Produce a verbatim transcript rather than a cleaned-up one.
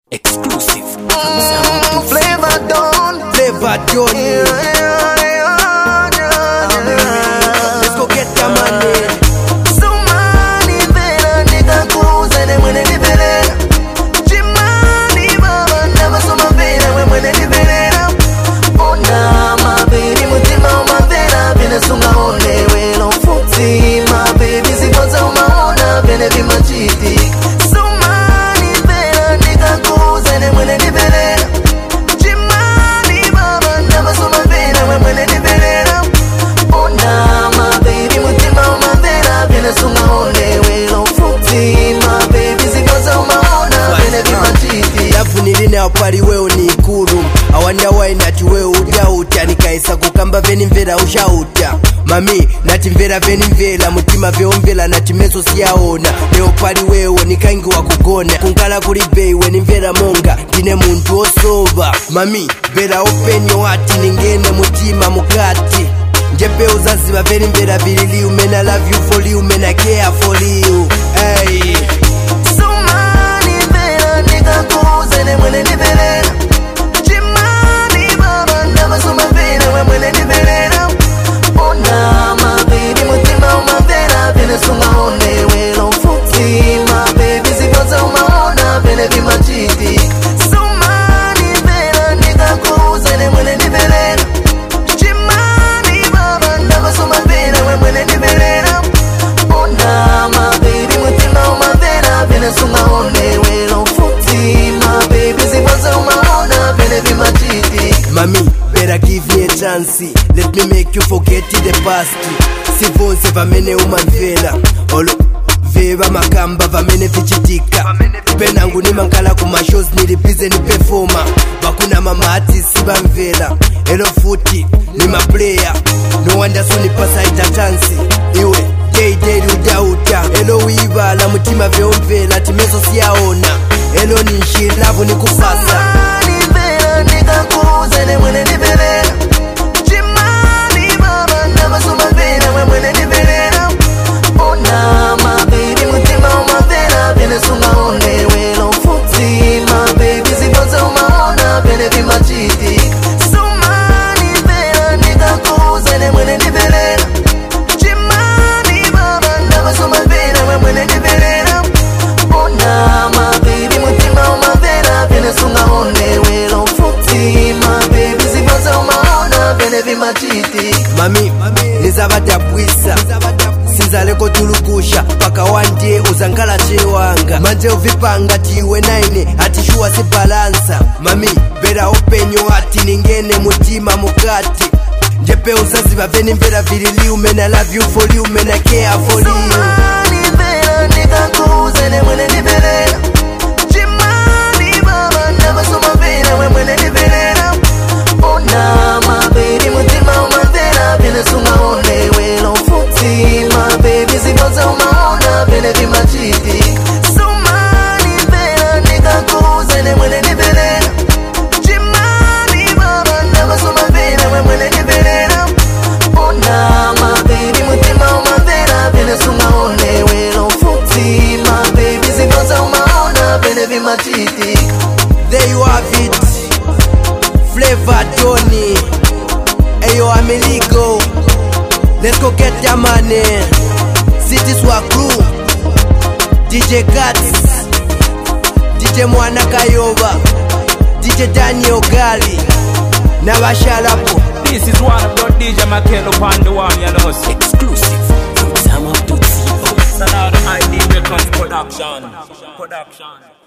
Exclusive. Mm, Flavor Dawn. Flavor Dawn. Yeah, yeah, yeah, yeah, yeah. Let's go get your money. Sumani vera nikakuza ne mwene nivelera. Chimani baba ndaba suma vera we mwene nivelera. Ona mabiri mutima umavera vene sunga one welo futi. My baby zipoza umaona vene vimachiti. Sumani vera nikakuza ne mwene nivelera. Chimani baba ndaba suma vera we mwene nivelera. Ona mababy mutima umavera vene sunga one welo futi. My baby zipoza umaona vene vimachiti. Yafuniri na pali weo ni ikuru. I wonder why nati weo uja uta. Nikaisa kukamba veni mvera usha uta. Mami nati mvera veni mvera. Mutima veo mvera nati meso siyaona. Leo pali weo nikaingi wa kugona. Kunkala kulibei weni mvera monga. Dine muntu osoba. Mami vera open your heart. Ningene mutima mukati. Njepe uzazi wa veni mvera virili. Man I love you for you. Man I care for you. Hey. Sumani vera nikakuza ne mwene nivelera. Chimani baba ndaba suma vera we mwene nivelera. Ona mababy mutima umavera vene sunga one welo futi. My baby zipoza umaona vene vimachiti. Sumani vera nikakuza ne mwene nivelera. Chimani baba ndaba suma vera we mwene nivelera. Ona mababy mutima umavera vene sunga one welo futi. My baby zipoza umaona vene vimachiti. Mami, better give me a chance. Let me make you forget the past. Sivonse vamene umamvela. Olo veva makamba vamene vichitika. Penangu ni mankala kuma shows nilibize ni performer. Bakuna mama artists bamvela. Hello futi ni ma player. No wonder so ni pasa ita chance. Iwe day day uda uda. Hello wiva la mutima veomvela timezo siyaona. Hello ni nshilavu ni kufasa. Nikakuza ne mwene nivelera. Chimani baba ndaba suma vera we mwene nivelera. Ona mababy mutima umavera vene sunga one welo futi. My baby zipoza umaona vene vimachiti. Sumani vera nikakuza ne mwene nivelera. Chimani baba ndaba suma vera we mwene nivelera. Ona mababy mutima umavera vene sunga one welo futi. My baby zipoza umaona vene vimachiti. Mami, nizabadabwisa sinzaleko tulukusha paka wandie uzankala chewanga manje uvipanga tiwe naine atishuwa si balansa. Mami vera open your heart ningene mutima mukati. Njepe uzazi vaveni mvera virili. Man I love you for you. Man I care for you. Sumani vera nikakuza ne mwene nivelera. Chimani baba ndaba suma vera we mwene nivelera. Ona mababy mutima umavera vene sunga one welo futi. My baby zipoza umaona vene vimachiti. Sumani vera nikakuza ne mwene nivelera. Chimani baba ndaba suma vera we mwene nivelera. Ona mababy mutima umavera vene sunga one welo futi. My baby zipoza umaona vene vimachiti. There you have it. Flavor Dawn. Ayo Ameligo. Let's go get your money. City Swag Crew. D J Guts. D J Mwana Kayoba. D J Daniel Gali. Nabashalapo. This is one of your D J Makelo upon the one, you know. Exclusive from Sam of Tutsi. It's another I D Records production. Production.